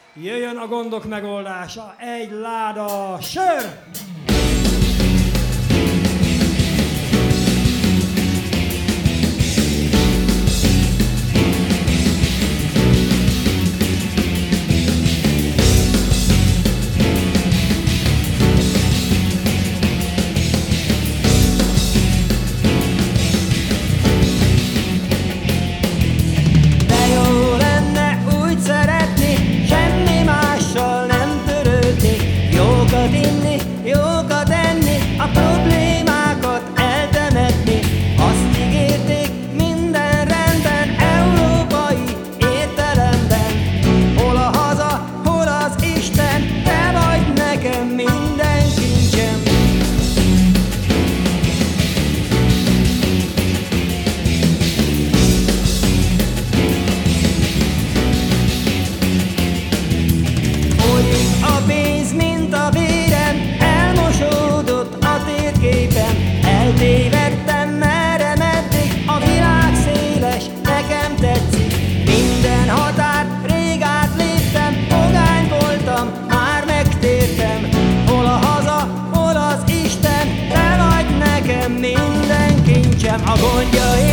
Jöjjön a gondok megoldása, egy láda sör! Jókat enni, a problémákat eltemetni. Azt ígérték, minden rendben, európai értelemben. Hol a haza, hol az Isten, te vagy nekem minden kincsem. Folyik a pénz, mint a vérem, elmosódott a térképen. Eltévedtem merre meddig, a világ széles, nekem tetszik. Minden határt rég átléptem, pogány voltam, már megtértem. Hol a haza, hol az Isten, te vagy nekem minden kincsem. A gondjaim